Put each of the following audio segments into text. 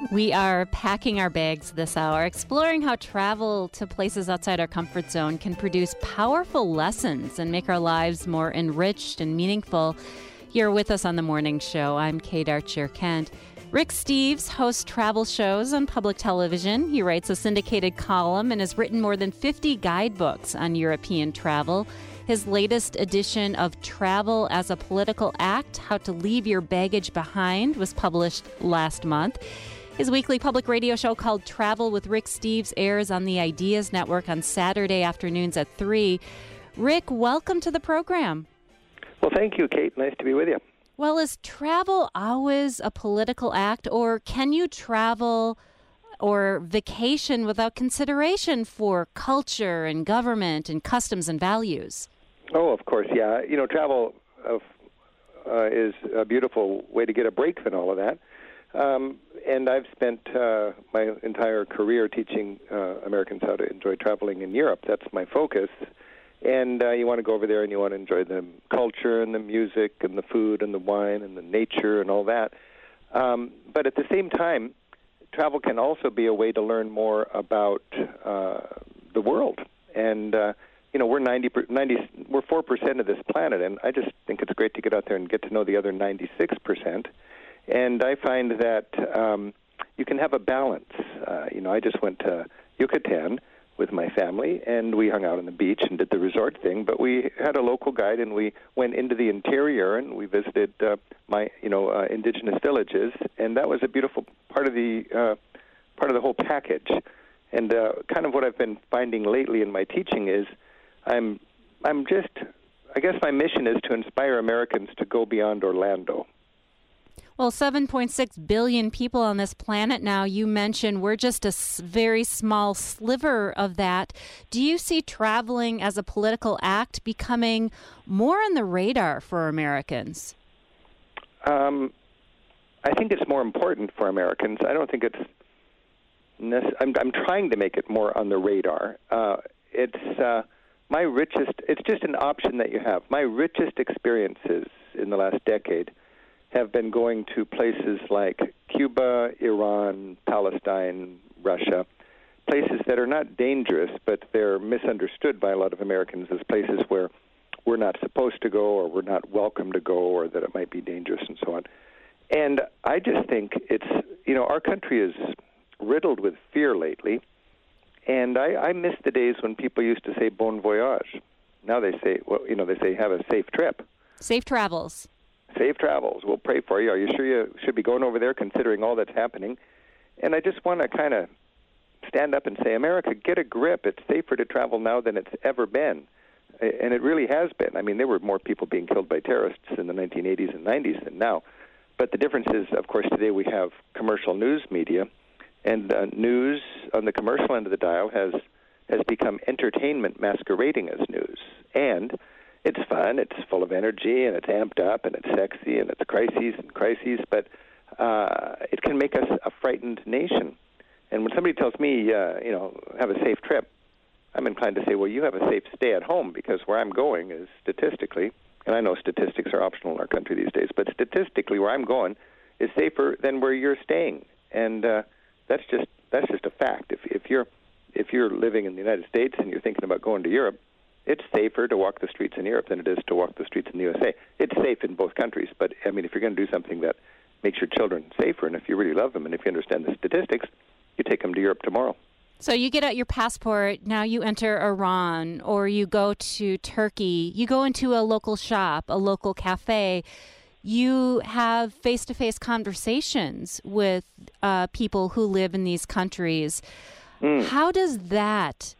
We are packing our bags this hour, exploring how travel to places outside our comfort zone can produce powerful lessons and make our lives more enriched and meaningful. You're with us on the morning show. I'm Kate Archer-Kent. Rick Steves hosts travel shows on public television. He writes a syndicated column and has written more than 50 guidebooks on European travel. His latest edition of Travel as a Political Act, How to Leave Your Baggage Behind, was published last month. His weekly public radio show called Travel with Rick Steves airs on the Ideas Network on Saturday afternoons at 3. Rick, welcome to the program. Well, thank you, Kate. Nice to be with you. Well, is travel always a political act, or can you travel or vacation without consideration for culture and government and customs and values? Oh, of course, yeah. You know, travel is a beautiful way to get a break from all of that. And I've spent my entire career teaching Americans how to enjoy traveling in Europe. That's my focus. And you want to go over there and you want to enjoy the culture and the music and the food and the wine and the nature and all that. But at the same time, travel can also be a way to learn more about the world. And you know, we're 4% of this planet, and I just think it's great to get out there and get to know the other 96%. And I find that you can have a balance. You know, I just went to Yucatan with my family, and we hung out on the beach and did the resort thing. But we had a local guide, and we went into the interior, and we visited indigenous villages, and that was a beautiful part of the whole package. And kind of what I've been finding lately in my teaching is I guess my mission is to inspire Americans to go beyond Orlando. Well, 7.6 billion people on this planet now. You mentioned we're just a very small sliver of that. Do you see traveling as a political act becoming more on the radar for Americans? I think it's more important for Americans. I don't think it's I'm trying to make it more on the radar. It's just an option that you have. My richest experiences in the last decade have been going to places like Cuba, Iran, Palestine, Russia, places that are not dangerous, but they're misunderstood by a lot of Americans as places where we're not supposed to go or we're not welcome to go or that it might be dangerous and so on. And I just think our country is riddled with fear lately, and I miss the days when people used to say bon voyage. Now they say, they say have a safe trip. Safe travels. Safe travels. We'll pray for you. Are you sure you should be going over there considering all that's happening? And I just want to kind of stand up and say, America, get a grip. It's safer to travel now than it's ever been. And it really has been. I mean, there were more people being killed by terrorists in the 1980s and 90s than now. But the difference is, of course, today we have commercial news media, and news on the commercial end of the dial has become entertainment masquerading as news. And it's fun, it's full of energy, and it's amped up, and it's sexy, and it's crises, but it can make us a frightened nation. And when somebody tells me, have a safe trip, I'm inclined to say, well, you have a safe stay at home, because where I'm going is statistically, and I know statistics are optional in our country these days, but statistically where I'm going is safer than where you're staying. And that's just a fact. If you're living in the United States and you're thinking about going to Europe, it's safer to walk the streets in Europe than it is to walk the streets in the USA. It's safe in both countries, but, I mean, if you're going to do something that makes your children safer, and if you really love them, and if you understand the statistics, you take them to Europe tomorrow. So you get out your passport, now you enter Iran, or you go to Turkey, you go into a local shop, a local cafe, you have face-to-face conversations with people who live in these countries. How does that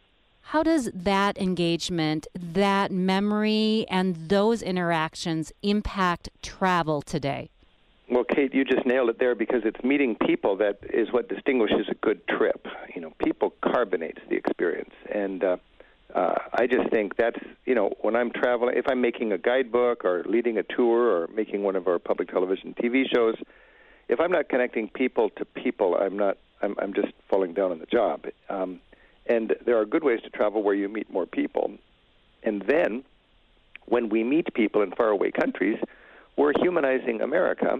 engagement, that memory, and those interactions impact travel today? Well, Kate, you just nailed it there, because it's meeting people that is what distinguishes a good trip. You know, people carbonates the experience. And I just think that's, when I'm traveling, if I'm making a guidebook or leading a tour or making one of our public television TV shows, if I'm not connecting people to people, I'm just falling down on the job. And there are good ways to travel where you meet more people. And then, when we meet people in faraway countries, we're humanizing America,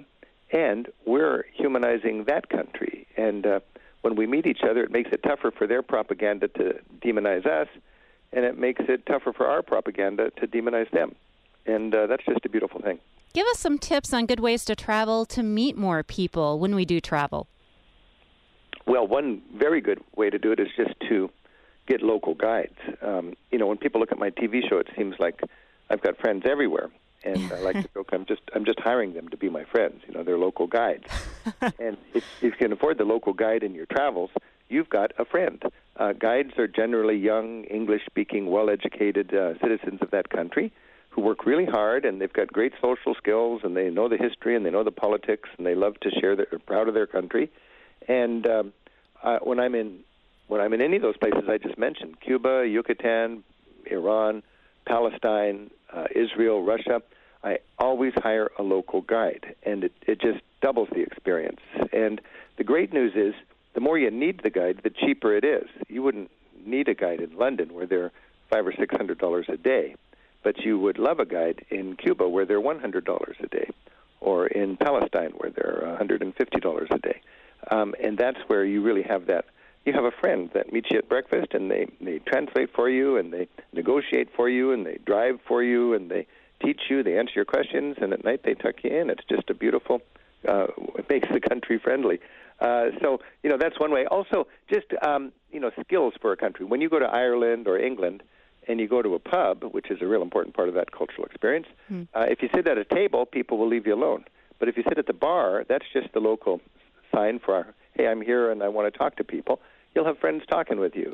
and we're humanizing that country. And when we meet each other, it makes it tougher for their propaganda to demonize us, and it makes it tougher for our propaganda to demonize them. And that's just a beautiful thing. Give us some tips on good ways to travel to meet more people when we do travel. Well, one very good way to do it is just to get local guides. When people look at my TV show, it seems like I've got friends everywhere. And I like to joke, I'm just hiring them to be my friends. They're local guides. And if you can afford the local guide in your travels, you've got a friend. Guides are generally young, English-speaking, well-educated citizens of that country who work really hard, and they've got great social skills, and they know the history, and they know the politics, and they love to share. They're proud of their country. And when I'm in any of those places I just mentioned, Cuba, Yucatan, Iran, Palestine, Israel, Russia, I always hire a local guide, and it just doubles the experience. And the great news is, the more you need the guide, the cheaper it is. You wouldn't need a guide in London where they're $500 or $600 a day, but you would love a guide in Cuba where they're $100 a day, or in Palestine where they're $150 a day. And that's where you really have that. You have a friend that meets you at breakfast, and they translate for you, and they negotiate for you, and they drive for you, and they teach you, they answer your questions, and at night they tuck you in. It's just a beautiful, it makes the country friendly. So, that's one way. Also, just, skills for a country. When you go to Ireland or England and you go to a pub, which is a real important part of that cultural experience, if you sit at a table, people will leave you alone. But if you sit at the bar, that's just the local sign for, hey, I'm here and I want to talk to people. You'll have friends talking with you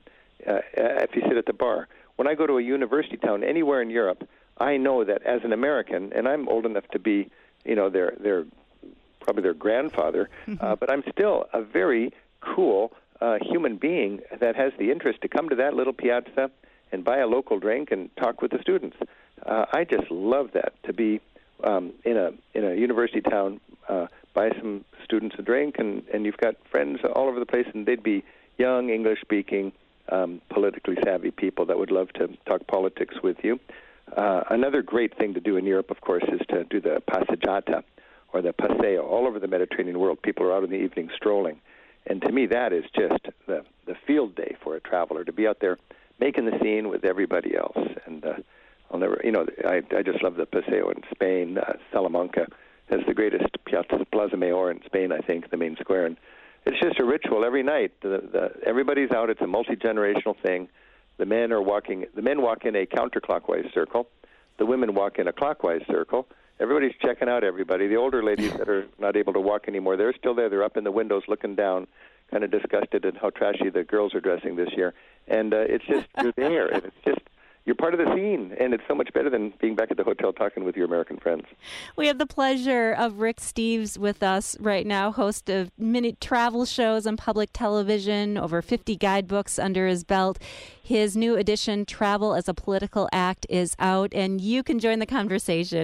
if you sit at the bar. When I go to a university town anywhere in Europe, I know that as an American, and I'm old enough to be, probably their grandfather, but I'm still a very cool human being that has the interest to come to that little piazza and buy a local drink and talk with the students. I just love that, to be in a university town, buy some students a drink, and you've got friends all over the place, and they'd be young, English-speaking, politically savvy people that would love to talk politics with you. Another great thing to do in Europe, of course, is to do the passeggiata, or the paseo. All over the Mediterranean world, people are out in the evening strolling. And to me, that is just the field day for a traveler, to be out there making the scene with everybody else. And I'll never, I just love the paseo in Spain. Salamanca has the greatest Plaza Mayor in Spain, I think, the main square. And it's just a ritual every night. Everybody's out. It's a multi-generational thing. The men walk in a counterclockwise circle. The women walk in a clockwise circle. Everybody's checking out everybody. The older ladies that are not able to walk anymore, they're still there. They're up in the windows looking down, kind of disgusted at how trashy the girls are dressing this year. And it's just, you're there, and it's just, you're part of the scene, and it's so much better than being back at the hotel talking with your American friends. We have the pleasure of Rick Steves with us right now, host of many travel shows on public television, over 50 guidebooks under his belt. His new edition, Travel as a Political Act, is out, and you can join the conversation,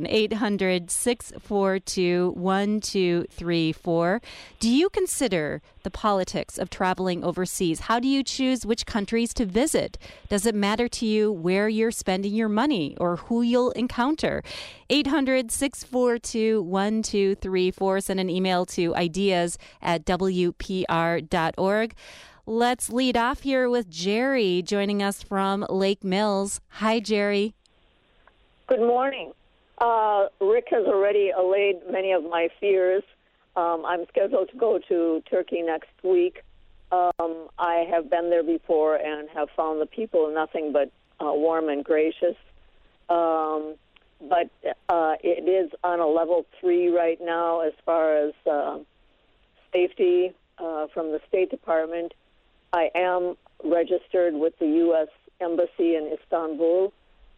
800-642-1234. Do you consider the politics of traveling overseas? How do you choose which countries to visit? Does it matter to you where you're spending your money or who you'll encounter? 800-642-1234. Send an email to ideas@wpr.org. Let's lead off here with Jerry joining us from Lake Mills. Hi, Jerry. Good morning. Rick has already allayed many of my fears. I'm scheduled to go to Turkey next week. I have been there before and have found the people nothing but warm and gracious. But it is on a level 3 right now as far as safety from the State Department. I am registered with the U.S. Embassy in Istanbul.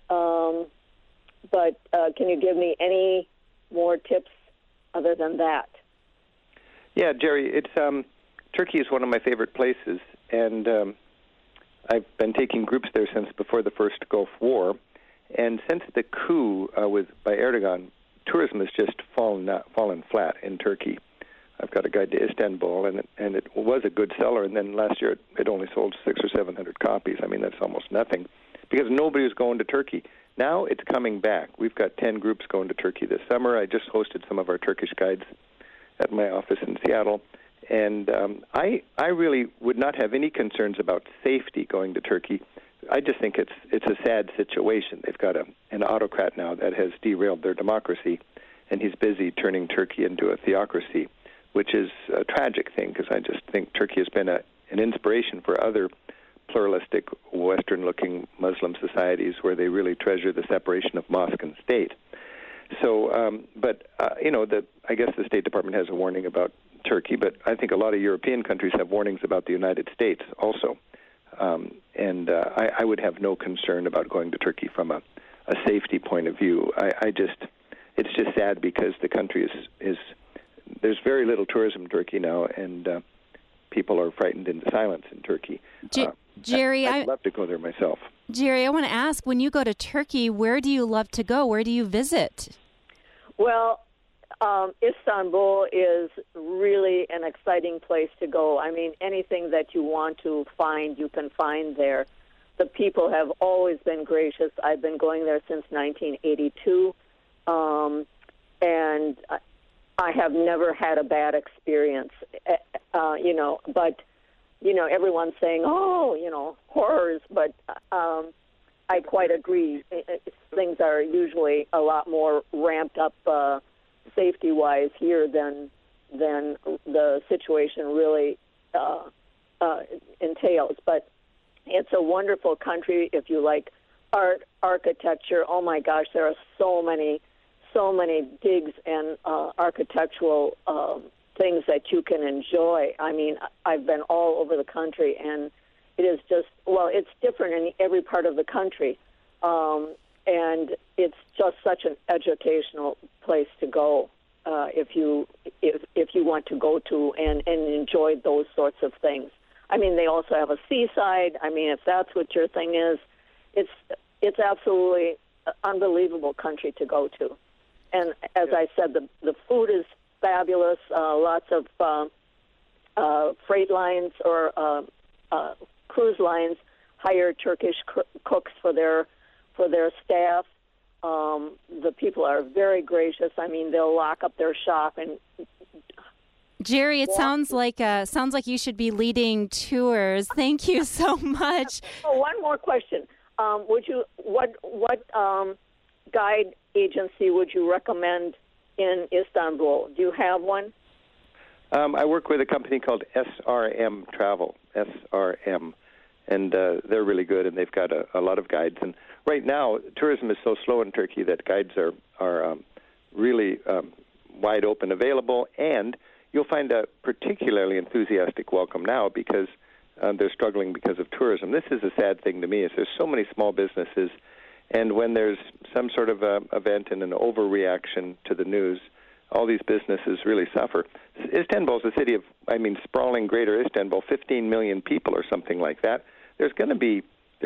But can you give me any more tips other than that? Yeah, Jerry, it's Turkey is one of my favorite places, and I've been taking groups there since before the first Gulf War. And since the coup by Erdogan, tourism has just fallen flat in Turkey. I've got a guide to Istanbul, and it was a good seller, and then last year it only sold 600 or 700 copies. I mean, that's almost nothing, because nobody was going to Turkey. Now it's coming back. We've got 10 groups going to Turkey this summer. I just hosted some of our Turkish guides at my office in Seattle. And I really would not have any concerns about safety going to Turkey. I just think it's a sad situation. They've got an autocrat now that has derailed their democracy, and he's busy turning Turkey into a theocracy, which is a tragic thing because I just think Turkey has been an inspiration for other pluralistic, Western-looking Muslim societies where they really treasure the separation of mosque and state. So, I guess the State Department has a warning about Turkey, but I think a lot of European countries have warnings about the United States also. I would have no concern about going to Turkey from a safety point of view. It's just sad because the country is there's very little tourism in Turkey now, and people are frightened into silence in Turkey. Jerry, I'd love to go there myself. Jerry, I want to ask, when you go to Turkey, where do you love to go? Where do you visit? Well, Istanbul is really an exciting place to go. I mean, anything that you want to find, you can find there. The people have always been gracious. I've been going there since 1982, and I have never had a bad experience, but, everyone's saying, horrors, but I quite agree. Things are usually a lot more ramped up safety-wise here than the situation really entails. But it's a wonderful country if you like art, architecture. Oh my gosh, there are so many digs and architectural things that you can enjoy. I mean, I've been all over the country, and it is just, it's different in every part of the country. And it's just such an educational place to go if you want to go to and enjoy those sorts of things. I mean, they also have a seaside. I mean, if that's what your thing is, it's absolutely an unbelievable country to go to. And as I said, the food is fabulous. Lots of freight lines or cruise lines hire Turkish cooks for their staff. The people are very gracious. I mean, they'll lock up their shop and. Jerry, it sounds like you should be leading tours. Thank you so much. Oh, one more question. What guide agency would you recommend in Istanbul? Do you have one? I work with a company called SRM Travel, SRM, and they're really good, and they've got a lot of guides. And right now, tourism is so slow in Turkey that guides are really wide open available, and you'll find a particularly enthusiastic welcome now because they're struggling because of tourism. This is a sad thing to me, is there's so many small businesses, and when there's some sort of event and an overreaction to the news, all these businesses really suffer. Istanbul is a city of, sprawling greater Istanbul, 15 million people or something like that. There's going to be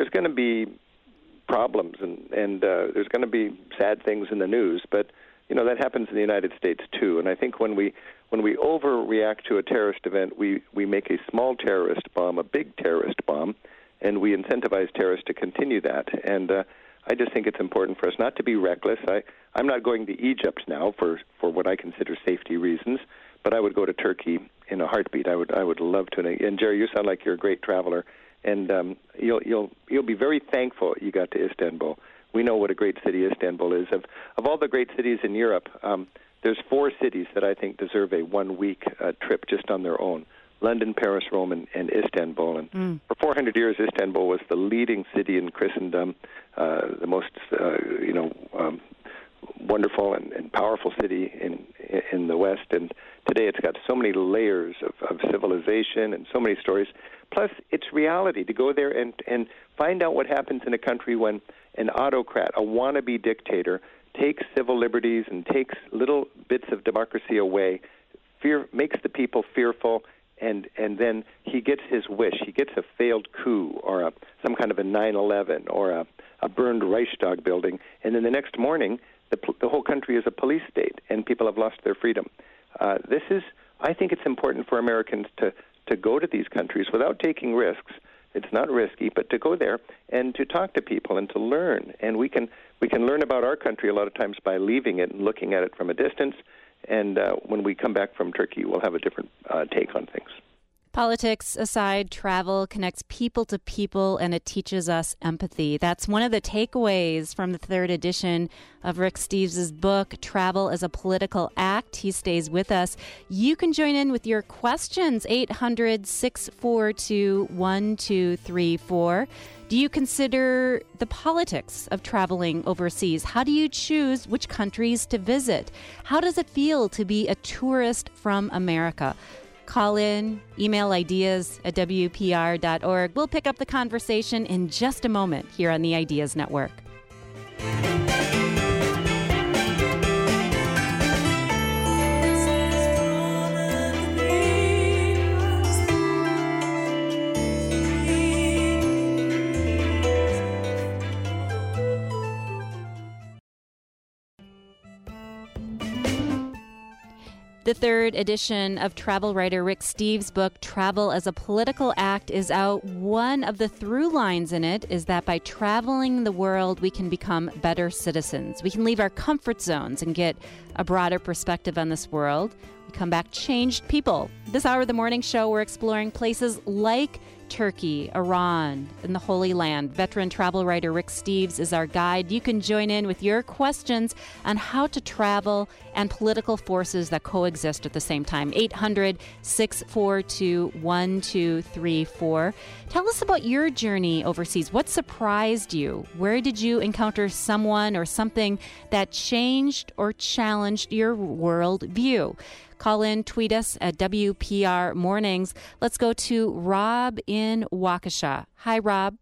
problems and there's going to be sad things in the news, but that happens in the United States too. And I think when we overreact to a terrorist event, we make a small terrorist bomb a big terrorist bomb, and we incentivize terrorists to continue that. And I just think it's important for us not to be reckless. I'm not going to Egypt now for what I consider safety reasons, but I would go to Turkey in a heartbeat. I would love to. And Jerry, you sound like you're a great traveler, and you'll be very thankful you got to Istanbul. We know what a great city Istanbul is. Of all the great cities in Europe, there's 4 cities that I think deserve a 1-week trip just on their own: London, Paris, Rome, and Istanbul. And for 400 years, Istanbul was the leading city in Christendom, the most wonderful and powerful city in the West. And today it's got so many layers of civilization and so many stories. Plus, it's reality to go there and find out what happens in a country when an autocrat, a wannabe dictator, takes civil liberties and takes little bits of democracy away, makes the people fearful, and then he gets his wish. He gets a failed coup or some kind of a 9/11 or a burned Reichstag building, and then the next morning the whole country is a police state and people have lost their freedom. I think it's important for Americans to go to these countries without taking risks. It's not risky, but to go there and to talk to people and to learn. And we can learn about our country a lot of times by leaving it and looking at it from a distance And when we come back from Turkey, we'll have a different take on things. Politics aside, travel connects people to people, and it teaches us empathy. That's one of the takeaways from the third edition of Rick Steves' book, Travel as a Political Act. He stays with us. You can join in with your questions, 800-642-1234. Do you consider the politics of traveling overseas? How do you choose which countries to visit? How does it feel to be a tourist from America? Call in, email ideas at WPR.org. We'll pick up the conversation in just a moment here on the Ideas Network. The third edition of travel writer Rick Steves' book, Travel as a Political Act, is out. One of the through lines in it is that by traveling the world, we can become better citizens. We can leave our comfort zones and get a broader perspective on this world. We come back changed people. This hour of the morning show, we're exploring places like Turkey, Iran, and the Holy Land. Veteran travel writer Rick Steves is our guide. You can join in with your questions on how to travel and political forces that coexist at the same time. 800-642-1234. Tell us about your journey overseas. What surprised you? Where did you encounter someone or something that changed or challenged your world view? Call in, tweet us at WPR Mornings. Let's go to Rob in Waukesha. Hi, Rob.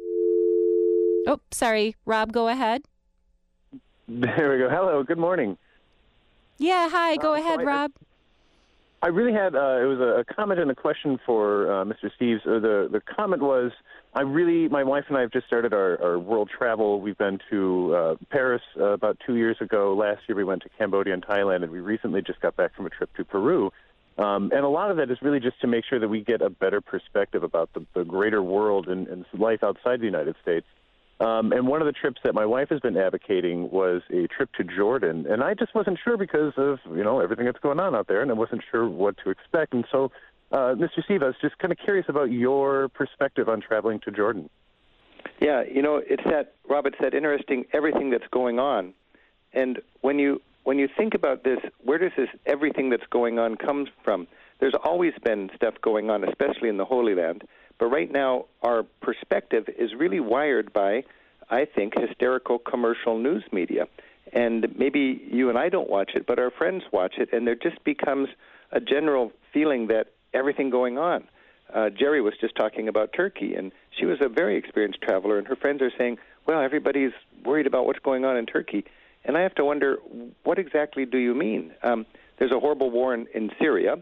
Oh, sorry. Rob, go ahead. There we go. Hello. Good morning. Yeah, hi. Go ahead, Rob. I really had, it was a comment and a question for Mr. Steves. The comment was, my wife and I have just started our world travel. We've been to Paris about 2 years ago. Last year we went to Cambodia and Thailand, and we recently just got back from a trip to Peru. And a lot of that is really just to make sure that we get a better perspective about the greater world and life outside the United States. And one of the trips that my wife has been advocating was a trip to Jordan. And I just wasn't sure because of, everything that's going on out there, and I wasn't sure what to expect. And so, Mr. Steve, I was just kind of curious about your perspective on traveling to Jordan. Yeah, Rob, it's that interesting everything that's going on. And when you think about this, where does this everything that's going on come from? There's always been stuff going on, especially in the Holy Land. But right now, our perspective is really wired by, I think, hysterical commercial news media. And maybe you and I don't watch it, but our friends watch it, and there just becomes a general feeling that everything going on. Jerry was just talking about Turkey, and she was a very experienced traveler, and her friends are saying, well, everybody's worried about what's going on in Turkey. And I have to wonder, what exactly do you mean? There's a horrible war in Syria.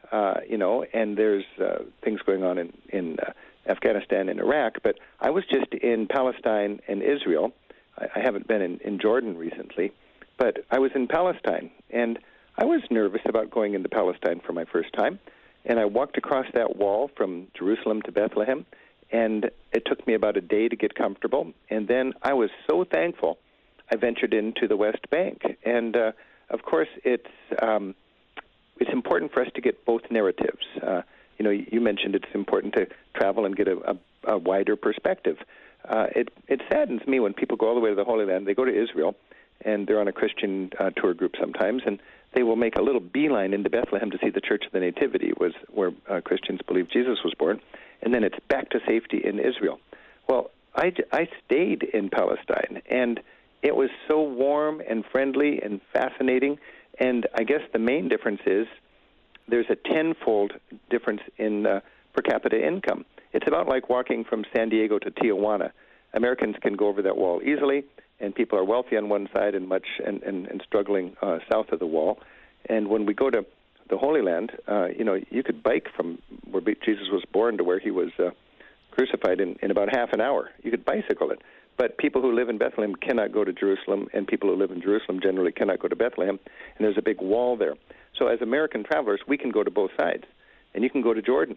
And there's things going on in Afghanistan and Iraq. But I was just in Palestine and Israel. I haven't been in Jordan recently, but I was in Palestine, and I was nervous about going into Palestine for my first time. And I walked across that wall from Jerusalem to Bethlehem, and it took me about a day to get comfortable. And then I was so thankful I ventured into the West Bank. And, of course, it's important for us to get both narratives. You mentioned it's important to travel and get a wider perspective. It saddens me when people go all the way to the Holy Land. They go to Israel, and they're on a Christian tour group sometimes, and they will make a little beeline into Bethlehem to see the Church of the Nativity, where Christians believe Jesus was born, and then it's back to safety in Israel. Well, I stayed in Palestine, and it was so warm and friendly and fascinating. And I guess the main difference is there's a tenfold difference in per capita income. It's about like walking from San Diego to Tijuana. Americans can go over that wall easily, and people are wealthy on one side and struggling south of the wall. And when we go to the Holy Land, you could bike from where Jesus was born to where he was crucified in about half an hour. You could bicycle it. But people who live in Bethlehem cannot go to Jerusalem, and people who live in Jerusalem generally cannot go to Bethlehem, and there's a big wall there. So as American travelers, we can go to both sides, and you can go to Jordan.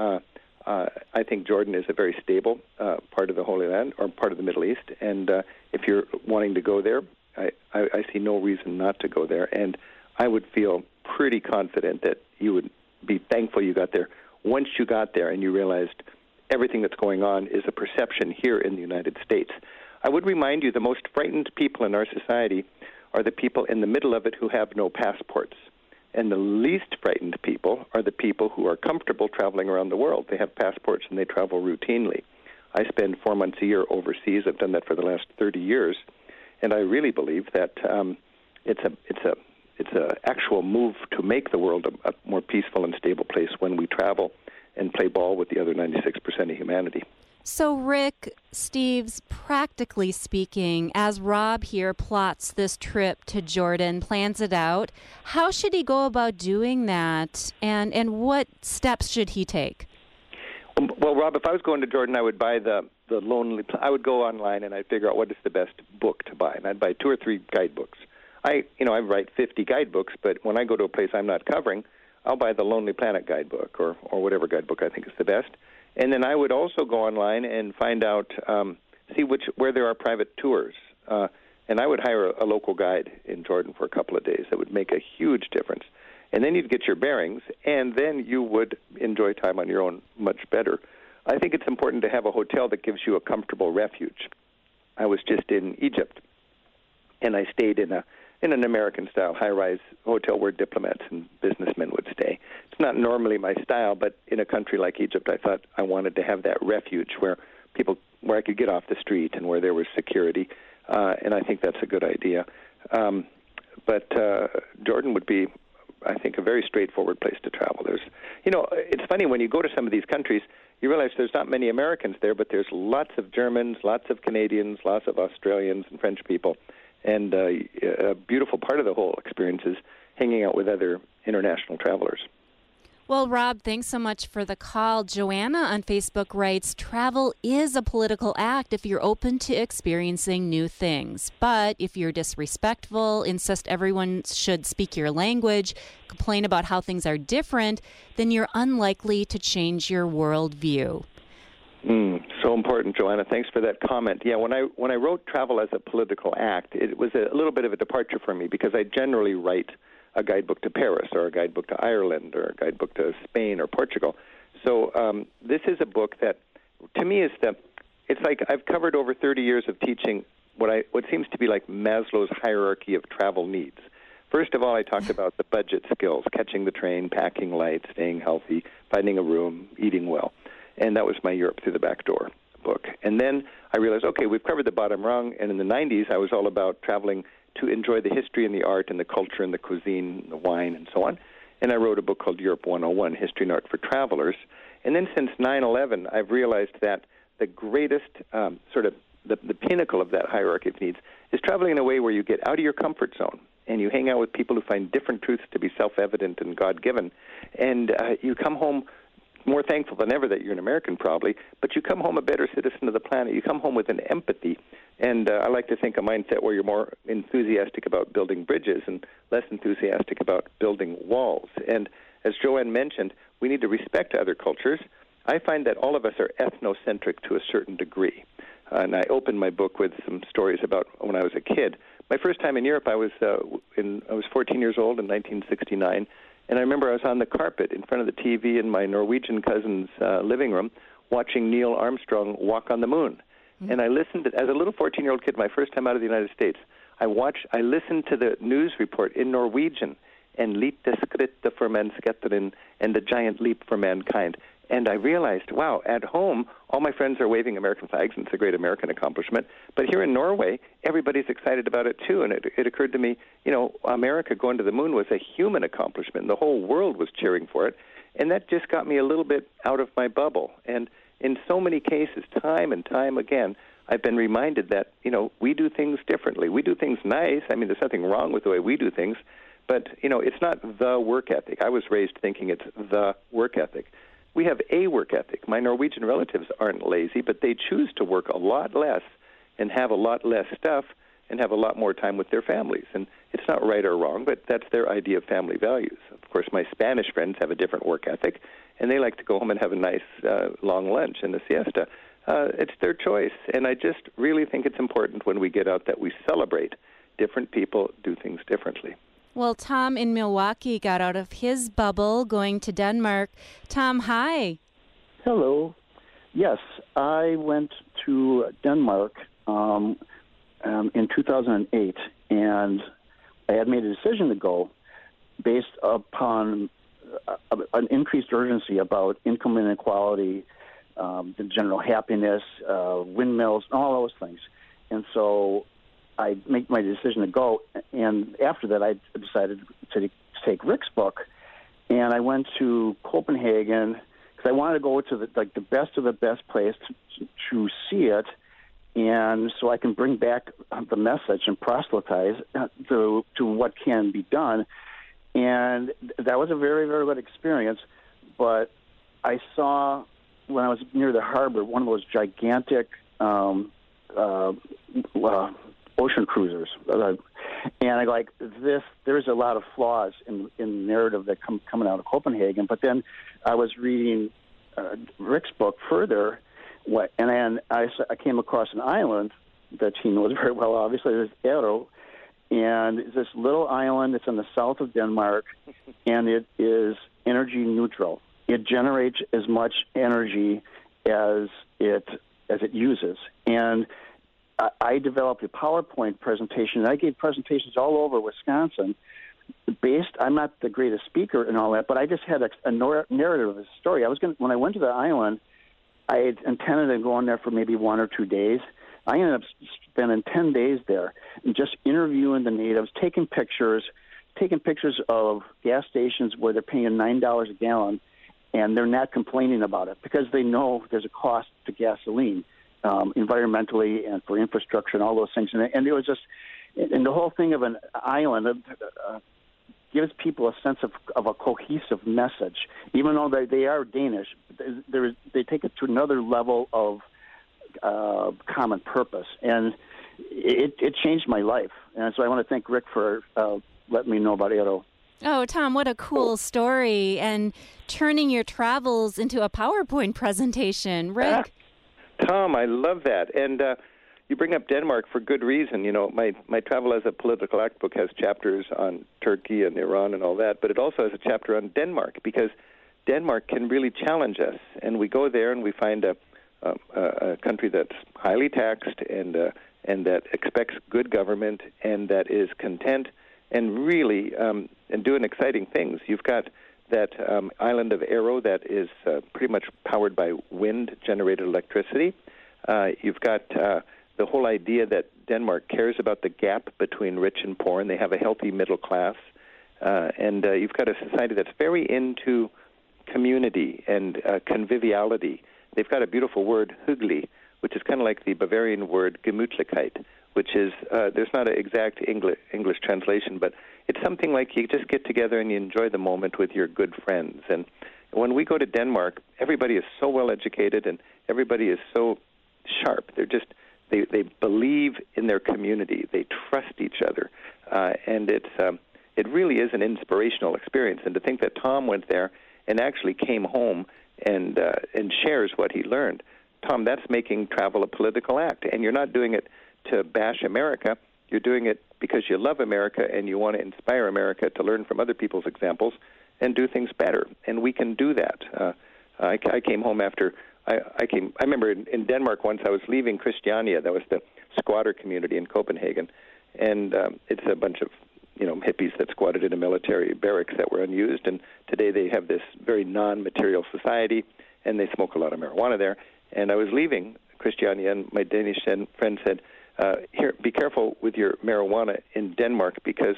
I think Jordan is a very stable part of the Holy Land, or part of the Middle East, and if you're wanting to go there, I see no reason not to go there. And I would feel pretty confident that you would be thankful you got there once you got there and you realized everything that's going on is a perception here in the United States. I would remind you the most frightened people in our society are the people in the middle of it who have no passports. And the least frightened people are the people who are comfortable traveling around the world. They have passports and they travel routinely. I spend 4 months a year overseas. I've done that for the last 30 years. And I really believe that it's a actual move to make the world a more peaceful and stable place when we travel and play ball with the other 96% of humanity. So, Rick Steves, practically speaking, as Rob here plots this trip to Jordan, plans it out, how should he go about doing that, and what steps should he take? Well, Rob, if I was going to Jordan, I would buy the I would go online and I'd figure out what is the best book to buy, and I'd buy 2 or 3 guidebooks. I write 50 guidebooks, but when I go to a place I'm not covering, I'll buy the Lonely Planet guidebook or whatever guidebook I think is the best. And then I would also go online and find out, see where there are private tours. And I would hire a local guide in Jordan for a couple of days. That would make a huge difference. And then you'd get your bearings, and then you would enjoy time on your own much better. I think it's important to have a hotel that gives you a comfortable refuge. I was just in Egypt, and I stayed in an American-style high-rise hotel where diplomats and businessmen would stay. It's not normally my style, but in a country like Egypt, I thought I wanted to have that refuge where I could get off the street and where there was security, and I think that's a good idea. But Jordan would be, I think, a very straightforward place to travel. It's funny, when you go to some of these countries, you realize there's not many Americans there, but there's lots of Germans, lots of Canadians, lots of Australians and French people. And a beautiful part of the whole experience is hanging out with other international travelers. Well, Rob, thanks so much for the call. Joanna on Facebook writes, travel is a political act if you're open to experiencing new things. But if you're disrespectful, insist everyone should speak your language, complain about how things are different, then you're unlikely to change your worldview. So important, Joanna. Thanks for that comment. Yeah, when I wrote Travel as a Political Act, it was a little bit of a departure for me because I generally write a guidebook to Paris or a guidebook to Ireland or a guidebook to Spain or Portugal. So this is a book that, to me, it's like I've covered over 30 years of teaching what seems to be like Maslow's hierarchy of travel needs. First of all, I talked about the budget skills, catching the train, packing light, staying healthy, finding a room, eating well. And that was my Europe Through the Back Door book. And then I realized, okay, we've covered the bottom rung. And in the 90s, I was all about traveling to enjoy the history and the art and the culture and the cuisine, the wine, and so on. And I wrote a book called Europe 101, History and Art for Travelers. And then since 9/11, I've realized that the greatest sort of the pinnacle of that hierarchy of needs is traveling in a way where you get out of your comfort zone and you hang out with people who find different truths to be self-evident and God-given. And you come home more thankful than ever that you're an American, probably, but you come home a better citizen of the planet. You come home with an empathy, and I like to think a mindset where you're more enthusiastic about building bridges and less enthusiastic about building walls. And as Joanne mentioned, we need to respect other cultures. I find that all of us are ethnocentric to a certain degree, and I opened my book with some stories about when I was a kid. My first time in Europe, I was 14 years old in 1969. And I remember I was on the carpet in front of the TV in my Norwegian cousin's living room watching Neil Armstrong walk on the moon. Mm-hmm. And I listened as a little 14-year-old kid, my first time out of the United States, I listened to the news report in Norwegian, and lite skritt for menneskeheten, and the giant leap for mankind. And I realized, wow, at home, all my friends are waving American flags, and it's a great American accomplishment. But here in Norway, everybody's excited about it, too. And it occurred to me, America going to the moon was a human accomplishment. The whole world was cheering for it. And that just got me a little bit out of my bubble. And in so many cases, time and time again, I've been reminded that, we do things differently. We do things nice. I mean, there's nothing wrong with the way we do things. But, it's not the work ethic. I was raised thinking it's the work ethic. We have a work ethic. My Norwegian relatives aren't lazy, but they choose to work a lot less and have a lot less stuff and have a lot more time with their families. And it's not right or wrong, but that's their idea of family values. Of course, my Spanish friends have a different work ethic, and they like to go home and have a nice long lunch and a siesta. It's their choice, and I just really think it's important when we get out that we celebrate different people do things differently. Well, Tom in Milwaukee got out of his bubble going to Denmark. Tom, hi. Hello. Yes, I went to Denmark in 2008, and I had made a decision to go based upon an increased urgency about income inequality, the general happiness, windmills, and all those things. And so I made my decision to go, and after that I decided to take Rick's book, and I went to Copenhagen because I wanted to go to the best of the best place to see it, and so I can bring back the message and proselytize to what can be done. And that was a very, very good experience. But I saw, when I was near the harbor, one of those gigantic ocean cruisers. And I like this. There's a lot of flaws in the narrative that coming out of Copenhagen. But then I was reading Rick's book further, and then I came across an island that he knows very well, obviously. There's Ærø. And it's this little island. It's in the south of Denmark, and it is energy neutral. It generates as much energy as it uses. And I developed a PowerPoint presentation, and I gave presentations all over Wisconsin. I'm not the greatest speaker and all that, but I just had a narrative of a story. When I went to the island, I had intended on going there for maybe 1 or 2 days. I ended up spending 10 days there and just interviewing the natives, taking pictures of gas stations where they're paying $9 a gallon, and they're not complaining about it because they know there's a cost to gasoline, environmentally and for infrastructure and all those things. And it was just, and the whole thing of an island gives people a sense of a cohesive message. Even though they are Danish, they take it to another level of common purpose, and it changed my life. And so I want to thank Rick for letting me know about Ærø. Oh, Tom, what a cool story, and turning your travels into a PowerPoint presentation. Rick? Tom, I love that. And you bring up Denmark for good reason. You know, my Travel as a Political Act book has chapters on Turkey and Iran and all that, but it also has a chapter on Denmark, because Denmark can really challenge us. And we go there and we find a country that's highly taxed and that expects good government and that is content and really and doing exciting things. You've got that island of Ærø that is pretty much powered by wind-generated electricity. You've got the whole idea that Denmark cares about the gap between rich and poor, and they have a healthy middle class. And you've got a society that's very into community and conviviality. They've got a beautiful word, hyggelig, which is kind of like the Bavarian word Gemütlichkeit, which is, there's not an exact English translation, but it's something like you just get together and you enjoy the moment with your good friends. And when we go to Denmark, everybody is so well educated and everybody is so sharp. They believe in their community. They trust each other. And it really is an inspirational experience. And to think that Tom went there and actually came home and shares what he learned. Tom, that's making travel a political act. And you're not doing it to bash America. You're doing it because you love America and you want to inspire America to learn from other people's examples and do things better. And we can do that. I came home after I remember in Denmark once I was leaving Christiania. That was the squatter community in Copenhagen. And it's a bunch of hippies that squatted in a military barracks that were unused, and today they have this very non-material society, and they smoke a lot of marijuana there. And I was leaving Christiania, and my Danish friend said, "Here, be careful with your marijuana in Denmark, because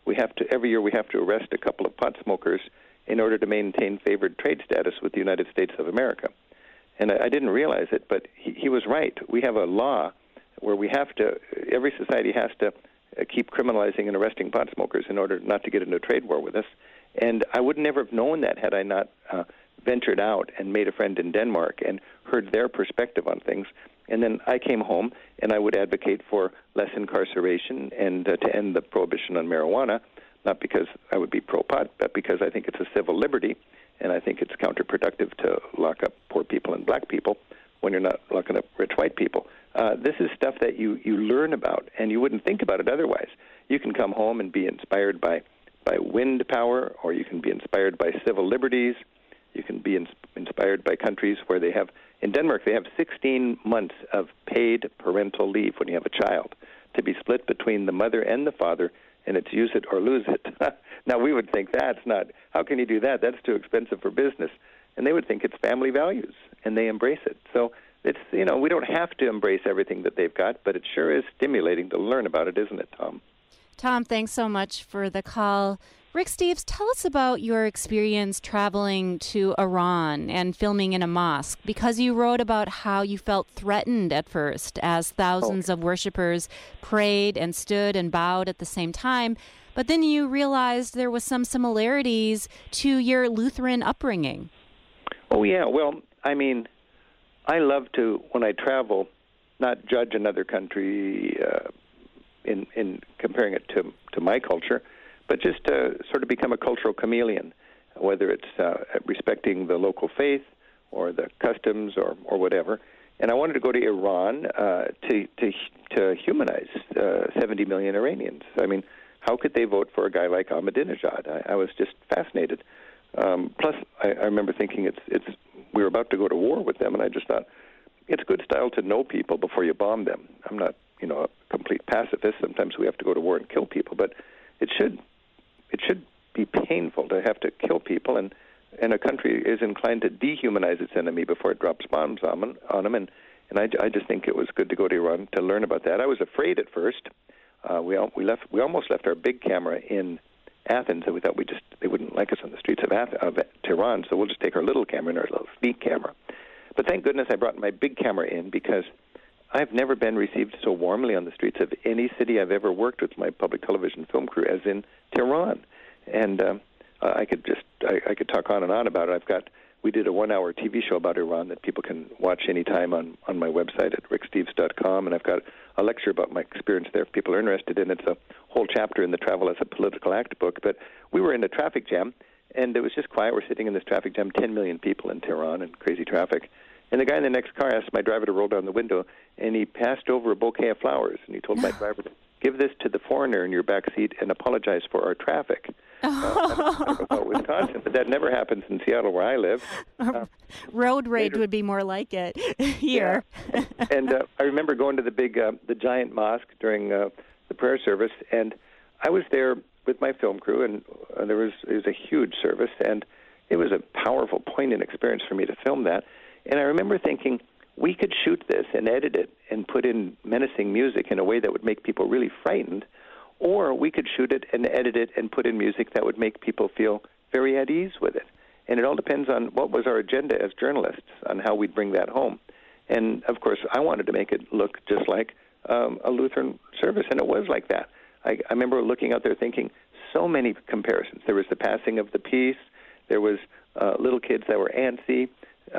every year we have to arrest a couple of pot smokers in order to maintain favored trade status with the United States of America." And I didn't realize it, but he was right. We have a law where every society has to keep criminalizing and arresting pot smokers in order not to get into a trade war with us. And I would never have known that had I not ventured out and made a friend in Denmark and heard their perspective on things. And then I came home, and I would advocate for less incarceration and to end the prohibition on marijuana, not because I would be pro-pot, but because I think it's a civil liberty, and I think it's counterproductive to lock up poor people and black people when you're not locking up rich white people. This is stuff that you learn about, and you wouldn't think about it otherwise. You can come home and be inspired by by wind power, or you can be inspired by civil liberties. You can be inspired by countries where they have, in Denmark, they have 16 months of paid parental leave when you have a child to be split between the mother and the father, and it's use it or lose it. Now, we would think that's not, how can you do that? That's too expensive for business. And they would think it's family values, and they embrace it. So it's, we don't have to embrace everything that they've got, but it sure is stimulating to learn about it, isn't it, Tom? Tom, thanks so much for the call. Rick Steves, tell us about your experience traveling to Iran and filming in a mosque, because you wrote about how you felt threatened at first as thousands of worshipers prayed and stood and bowed at the same time, but then you realized there was some similarities to your Lutheran upbringing. Oh, yeah. Well, I mean, I love to, when I travel, not judge another country in comparing it to my culture, but just to sort of become a cultural chameleon, whether it's respecting the local faith or the customs or whatever. And I wanted to go to Iran to humanize 70 million Iranians. I mean, how could they vote for a guy like Ahmadinejad? I was just fascinated. Plus, I remember thinking we were about to go to war with them, and I just thought it's good style to know people before you bomb them. I'm not, a complete pacifist. Sometimes we have to go to war and kill people, but it should be painful to have to kill people, and a country is inclined to dehumanize its enemy before it drops bombs on them. And I just think it was good to go to Iran to learn about that. I was afraid at first. We almost left our big camera in Athens, and we thought they wouldn't like us on the streets of Tehran, so we'll just take our little camera and our little sneak camera. But thank goodness I brought my big camera in, because I've never been received so warmly on the streets of any city I've ever worked with my public television film crew as in Tehran. And I could talk on and on about it. We did a 1-hour TV show about Iran that people can watch anytime on my website at ricksteves.com, and I've got a lecture about my experience there if people are interested in it. It's a whole chapter in the Travel as a Political Act book. But we were in a traffic jam, and it was just quiet. We're sitting in this traffic jam, 10 million people in Tehran and crazy traffic. And the guy in the next car asked my driver to roll down the window, and he passed over a bouquet of flowers, and he told my driver to give this to the foreigner in your back seat and apologize for our traffic. I don't know about Wisconsin, but that never happens in Seattle where I live. Road rage would be more like it here. Yeah. And I remember going to the giant mosque during the prayer service, and I was there with my film crew, and it was a huge service, and it was a powerful, poignant experience for me to film that. And I remember thinking, we could shoot this and edit it and put in menacing music in a way that would make people really frightened, or we could shoot it and edit it and put in music that would make people feel very at ease with it. And it all depends on what was our agenda as journalists on how we'd bring that home. And, of course, I wanted to make it look just like a Lutheran service, and it was like that. I remember looking out there thinking, so many comparisons. There was the passing of the peace. There was little kids that were antsy.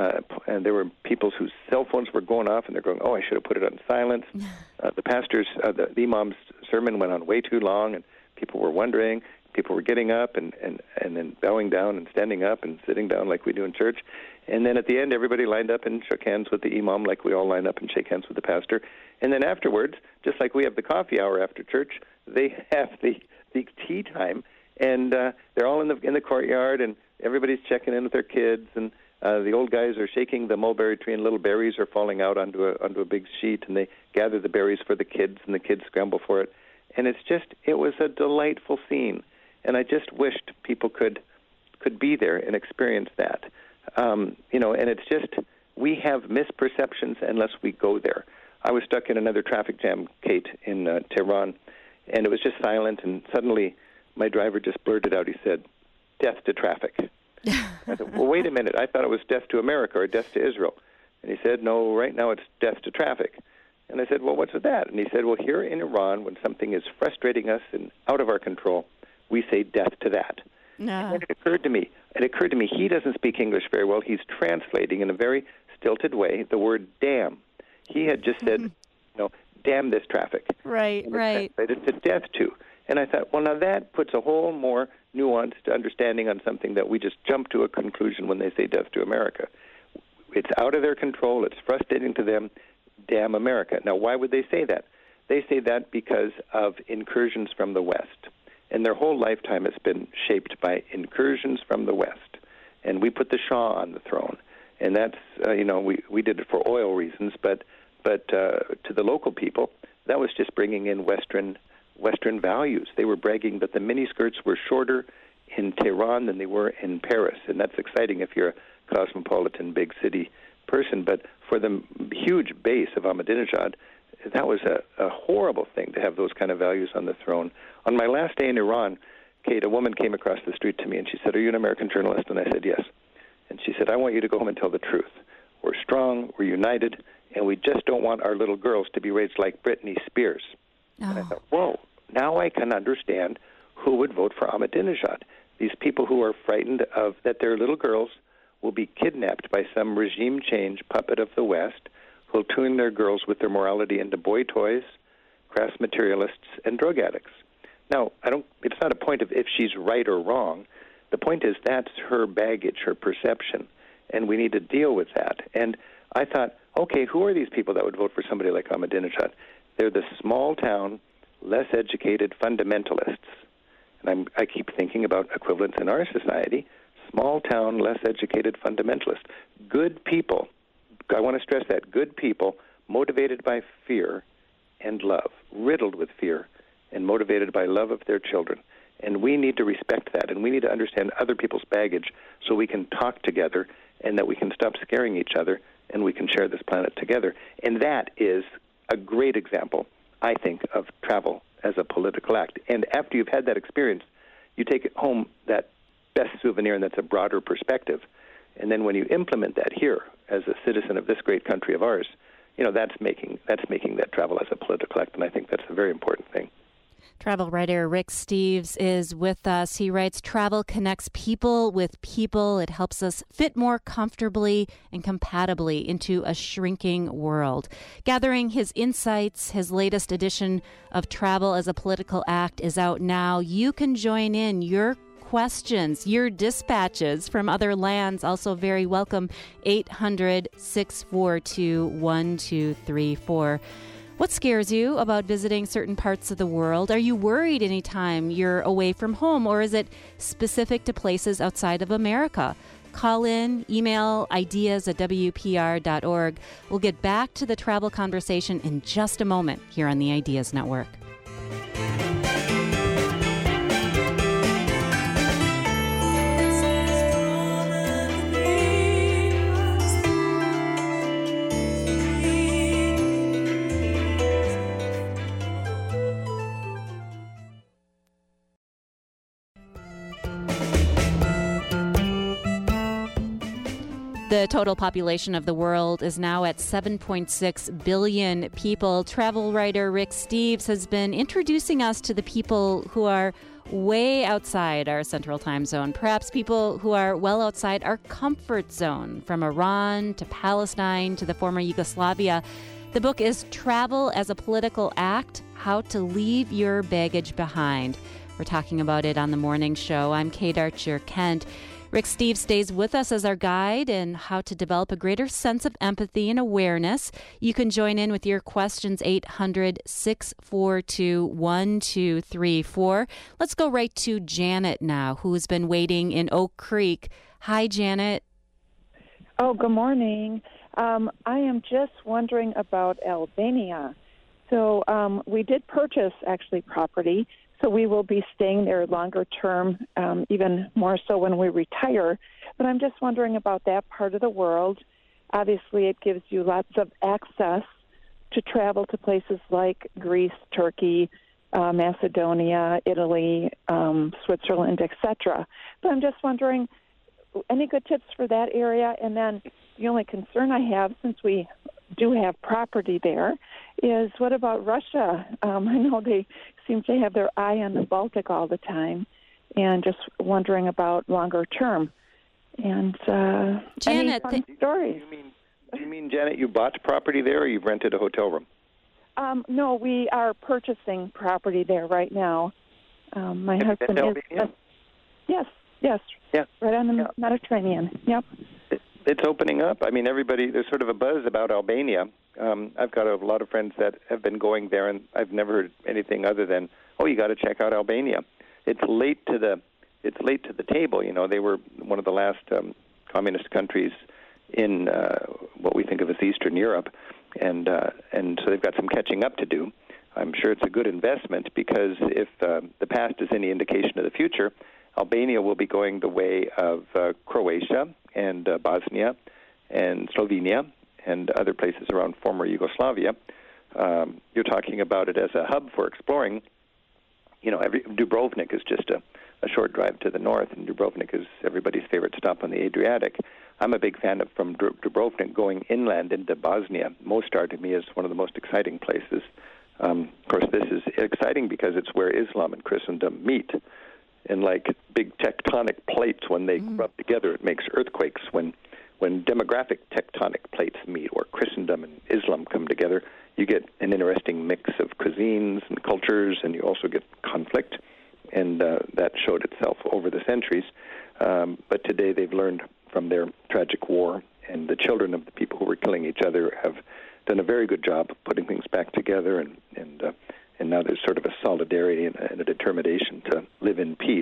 And there were people whose cell phones were going off, and they're going, "Oh, I should have put it on silence." The pastor's, the imam's sermon went on way too long, and people were wondering. People were getting up and then bowing down and standing up and sitting down like we do in church. And then at the end, everybody lined up and shook hands with the imam like we all line up and shake hands with the pastor. And then afterwards, just like we have the coffee hour after church, they have the tea time, and they're all in the courtyard, and everybody's checking in with their kids, and the old guys are shaking the mulberry tree, and little berries are falling out onto a big sheet, and they gather the berries for the kids, and the kids scramble for it. And it was a delightful scene, and I just wished people could be there and experience that. And it's just, we have misperceptions unless we go there. I was stuck in another traffic jam, Kate, in Tehran, and it was just silent, and suddenly my driver just blurted out, he said, "Death to traffic." I said, "Well, wait a minute. I thought it was death to America or death to Israel." And he said, "No, right now it's death to traffic." And I said, "Well, what's with that?" And he said, "Well, here in Iran, when something is frustrating us and out of our control, we say death to that." No. And it occurred to me, he doesn't speak English very well. He's translating in a very stilted way the word damn. He had just said, damn this traffic. Right. Translated to death to. And I thought, well, now that puts a whole more nuanced understanding on something that we just jump to a conclusion when they say death to America. It's out of their control. It's frustrating to them. Damn America. Now, why would they say that? They say that because of incursions from the West. and their whole lifetime has been shaped by incursions from the West. And we put the Shah on the throne, and that's we did it for oil reasons, but to the local people, that was just bringing in Western values. They were bragging that the miniskirts were shorter in Tehran than they were in Paris, and that's exciting if you're a cosmopolitan big city person. But for the huge base of Ahmadinejad, that was a horrible thing to have those kind of values on the throne. On my last day in Iran, Kate, a woman came across the street to me and she said, "Are you an American journalist?" And I said, "Yes." And she said, "I want you to go home and tell the truth. We're strong, we're united, and we just don't want our little girls to be raised like Britney Spears." And I thought, whoa, now I can understand who would vote for Ahmadinejad. These people who are frightened of that their little girls will be kidnapped by some regime change puppet of the West who'll tune their girls with their morality into boy toys, crass materialists, and drug addicts. Now, it's not a point of if she's right or wrong. The point is that's her baggage, her perception, and we need to deal with that. And I thought, okay, who are these people that would vote for somebody like Ahmadinejad? They're the small-town, less educated fundamentalists. And I keep thinking about equivalents in our society. Small-town, less educated fundamentalists. Good people, I want to stress that, good people motivated by fear and love, riddled with fear and motivated by love of their children. And we need to respect that, and we need to understand other people's baggage so we can talk together and that we can stop scaring each other and we can share this planet together. And that is a great example, I think, of travel as a political act. And after you've had that experience, you take home that best souvenir, and that's a broader perspective. And then when you implement that here as a citizen of this great country of ours, that's making that travel as a political act, and I think that's a very important thing. Travel writer Rick Steves is with us. He writes, "Travel connects people with people. It helps us fit more comfortably and compatibly into a shrinking world." Gathering his insights, his latest edition of Travel as a Political Act is out now. You can join in. Your questions, your dispatches from other lands, also very welcome. 800-642-1234. What scares you about visiting certain parts of the world? Are you worried anytime you're away from home, or is it specific to places outside of America? Call in, email ideas@wpr.org. We'll get back to the travel conversation in just a moment here on the Ideas Network. The total population of the world is now at 7.6 billion people. Travel writer Rick Steves has been introducing us to the people who are way outside our central time zone, perhaps people who are well outside our comfort zone, from Iran to Palestine to the former Yugoslavia. The book is Travel as a Political Act, How to Leave Your Baggage Behind. We're talking about it on the morning show. I'm Kate Archer-Kent. Rick Steves stays with us as our guide in how to develop a greater sense of empathy and awareness. You can join in with your questions, 800-642-1234. Let's go right to Janet now, who has been waiting in Oak Creek. Hi, Janet. Oh, good morning. I am just wondering about Albania. So we did purchase, actually, property. So we will be staying there longer term, even more so when we retire. But I'm just wondering about that part of the world. Obviously, it gives you lots of access to travel to places like Greece, Turkey, Macedonia, Italy, Switzerland, etc. But I'm just wondering, any good tips for that area? And then the only concern I have, since we do have property there, is what about Russia? I know they seem to have their eye on the Baltic all the time, and just wondering about longer term. And Janet, any fun stories? Do you mean, Janet, you bought property there, or you've rented a hotel room? No, we are purchasing property there right now. My husband is. Yes, yeah. Right on the Mediterranean. Yep. It's opening up. I mean, there's sort of a buzz about Albania. I've got a lot of friends that have been going there, and I've never heard anything other than, oh, you got to check out Albania. it's late to the table. You know, they were one of the last communist countries in what we think of as Eastern Europe, and so they've got some catching up to do. I'm sure it's a good investment because if the past is any indication of the future, Albania will be going the way of Croatia and Bosnia and Slovenia and other places around former Yugoslavia. You're talking about it as a hub for exploring. You know, Dubrovnik is just a short drive to the north, and Dubrovnik is everybody's favorite stop on the Adriatic. I'm a big fan of from Dubrovnik going inland into Bosnia. Mostar to me is one of the most exciting places. Of course, this is exciting because it's where Islam and Christendom meet. And like big tectonic plates, when they rub together, it makes earthquakes. When demographic tectonic plates meet, or Christendom and Islam come together, you get an interesting mix of cuisines and cultures, and you also get conflict. And that showed itself over the centuries. But today they've learned from their tragic war, and the children of the people who were killing each other have done a very good job of putting things back together, and now there's sort of a solidarity and a determination to live in peace.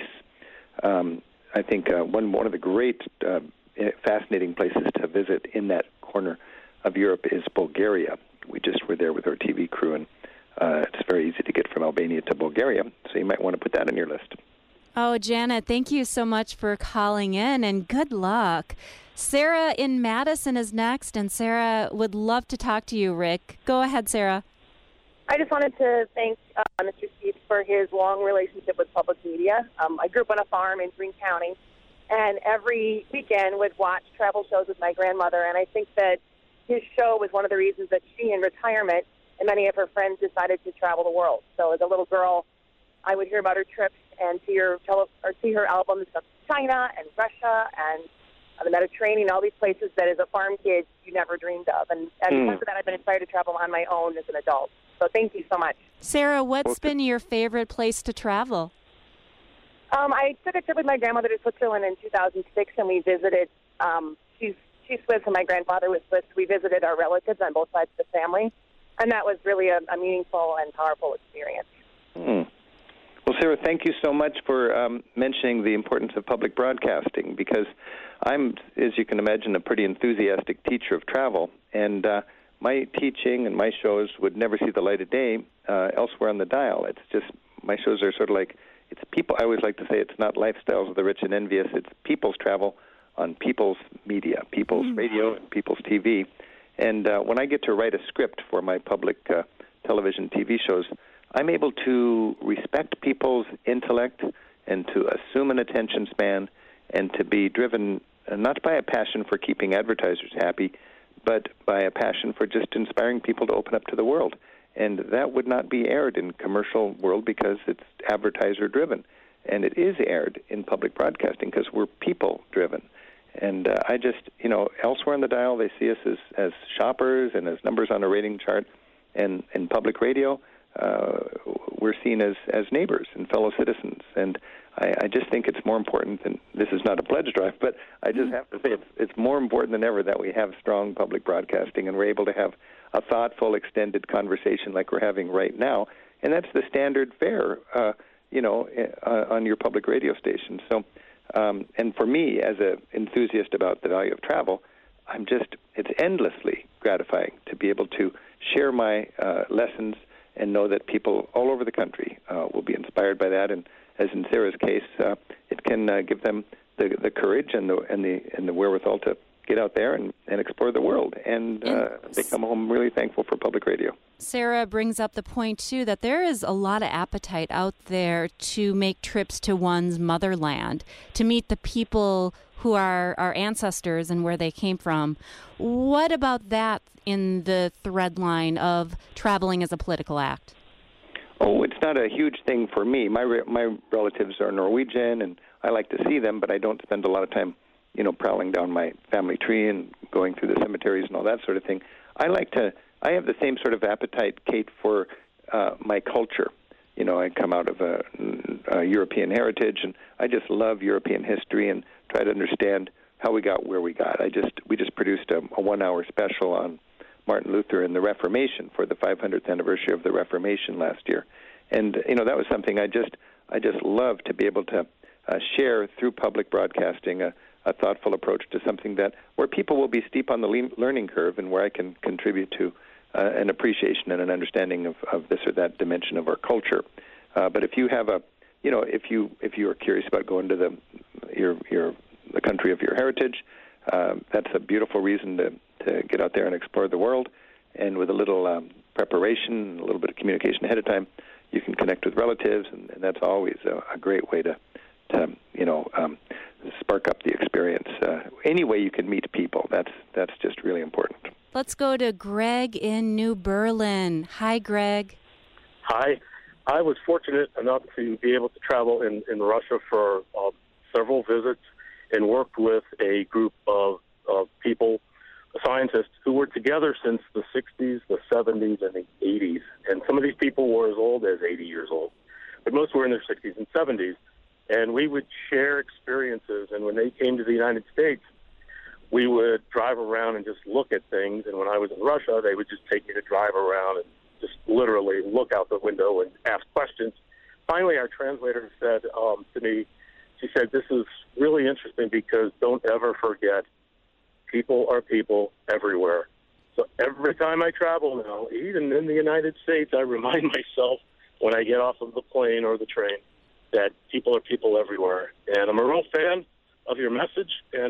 I think one of the great fascinating places to visit in that corner of Europe is Bulgaria. We just were there with our TV crew, and it's very easy to get from Albania to Bulgaria, so you might want to put that on your list. Oh, Janet, thank you so much for calling in, and good luck. Sarah in Madison is next, and Sarah would love to talk to you, Rick. Go ahead, Sarah. I just wanted to thank Mr. Steve for his long relationship with public media. I grew up on a farm in Greene County, and every weekend would watch travel shows with my grandmother, and I think that his show was one of the reasons that she, in retirement, and many of her friends decided to travel the world. So as a little girl, I would hear about her trips and see her albums of China and Russia and the Mediterranean, all these places that as a farm kid you never dreamed of. And because of that, I've been inspired to travel on my own as an adult. So thank you so much. Sarah, what's been your favorite place to travel? I took a trip with my grandmother to Switzerland in 2006, and we visited, she's Swiss and my grandfather was Swiss. We visited our relatives on both sides of the family, and that was really a meaningful and powerful experience. Well, Sarah, thank you so much for mentioning the importance of public broadcasting, because I'm, as you can imagine, a pretty enthusiastic teacher of travel, and my teaching and my shows would never see the light of day elsewhere on the dial. It's just, my shows are sort of like, it's people. I always like to say it's not lifestyles of the rich and envious, it's people's travel on people's media, people's radio and people's TV. And when I get to write a script for my public television TV shows, I'm able to respect people's intellect and to assume an attention span and to be driven not by a passion for keeping advertisers happy, but by a passion for just inspiring people to open up to the world. And that would not be aired in commercial world because it's advertiser-driven. And it is aired in public broadcasting because we're people-driven. And I just, elsewhere on the dial, they see us as shoppers and as numbers on a rating chart. And in public radio, we're seen as neighbors and fellow citizens. And I just think it's more important than, this is not a pledge drive, but I just have to say it's more important than ever that we have strong public broadcasting and we're able to have a thoughtful, extended conversation like we're having right now. And that's the standard fare, on your public radio station. So, and for me, as an enthusiast about the value of travel, it's endlessly gratifying to be able to share my lessons and know that people all over the country will be inspired by that. And as in Sarah's case, it can give them the courage and the wherewithal to get out there and explore the world. And they come home really thankful for public radio. Sarah brings up the point, too, that there is a lot of appetite out there to make trips to one's motherland, to meet the people who are our ancestors and where they came from. What about that in the thread line of traveling as a political act? Oh, it's not a huge thing for me. My relatives are Norwegian, and I like to see them, but I don't spend a lot of time, prowling down my family tree and going through the cemeteries and all that sort of thing. I have the same sort of appetite, Kate, for my culture. I come out of a European heritage, and I just love European history and try to understand how we got where we got. We just produced a 1-hour special on Martin Luther and the Reformation for the 500th anniversary of the Reformation last year. And, that was something I just love to be able to share through public broadcasting a thoughtful approach to something where people will be steep on the learning curve and where I can contribute to an appreciation and an understanding of this or that dimension of our culture. But if you have if you are curious about going to the country of your heritage, that's a beautiful reason to get out there and explore the world. And with a little preparation, a little bit of communication ahead of time, you can connect with relatives, and that's always a great way to spark up the experience. Any way you can meet people, that's just really important. Let's go to Greg in New Berlin. Hi, Greg. Hi. I was fortunate enough to be able to travel in Russia for several visits and worked with a group of people, scientists, who were together since the 60s, the 70s, and the 80s. And some of these people were as old as 80 years old, but most were in their 60s and 70s. And we would share experiences. And when they came to the United States, we would drive around and just look at things. And when I was in Russia, they would just take me to drive around and just literally look out the window and ask questions. Finally, our translator said to me, she said, "This is really interesting because don't ever forget, people are people everywhere." So every time I travel now, even in the United States, I remind myself when I get off of the plane or the train that people are people everywhere. And I'm a real fan of your message, and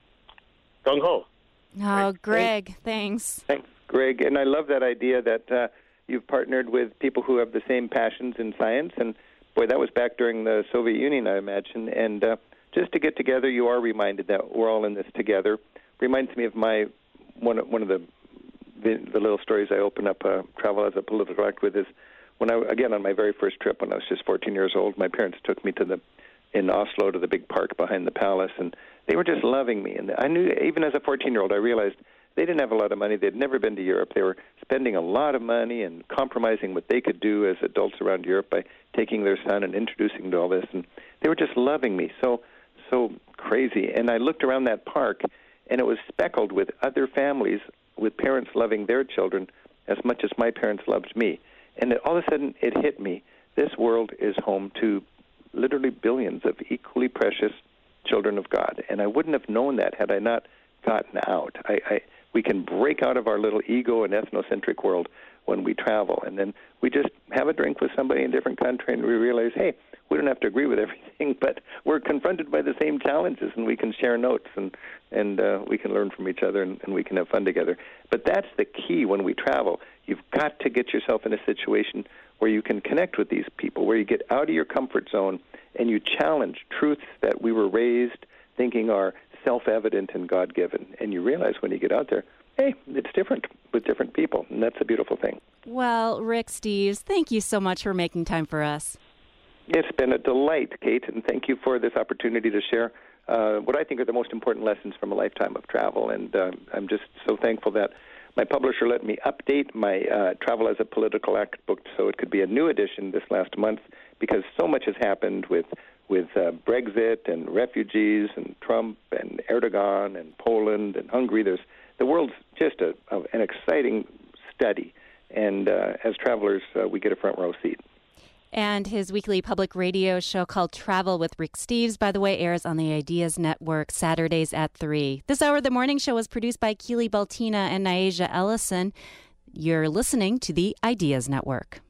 gung-ho. Oh, Greg, thanks. Thanks, Greg. And I love that idea that you've partnered with people who have the same passions in science. And, boy, that was back during the Soviet Union, I imagine. And just to get together, you are reminded that we're all in this together. Reminds me of one of the little stories I open up Travel as a Political Act with is when on my very first trip when I was just 14 years old, my parents took me in Oslo to the big park behind the palace, and they were just loving me. And I knew, even as a 14-year-old, I realized they didn't have a lot of money. They'd never been to Europe. They were spending a lot of money and compromising what they could do as adults around Europe by taking their son and introducing him to all this. And they were just loving me so crazy. And I looked around that park, and it was speckled with other families with parents loving their children as much as my parents loved me. And all of a sudden, it hit me. This world is home to literally billions of equally precious children of God. And I wouldn't have known that had I not gotten out. We can break out of our little ego and ethnocentric world when we travel. And then we just have a drink with somebody in a different country, and we realize, hey, we don't have to agree with everything, but we're confronted by the same challenges, and we can share notes, and we can learn from each other, and we can have fun together. But that's the key when we travel. You've got to get yourself in a situation where you can connect with these people, where you get out of your comfort zone and you challenge truths that we were raised thinking are self-evident and God-given. And you realize when you get out there, hey, it's different with different people, and that's a beautiful thing. Well, Rick Steves, thank you so much for making time for us. It's been a delight, Kate, and thank you for this opportunity to share what I think are the most important lessons from a lifetime of travel. And I'm just so thankful that my publisher let me update my Travel as a Political Act book so it could be a new edition this last month, because so much has happened with Brexit and refugees and Trump and Erdogan and Poland and Hungary. The world's just an exciting study, and as travelers, we get a front row seat. And his weekly public radio show called Travel with Rick Steves, by the way, airs on the Ideas Network Saturdays at 3. This hour of the morning show was produced by Keely Baltina and Nyasia Ellison. You're listening to the Ideas Network.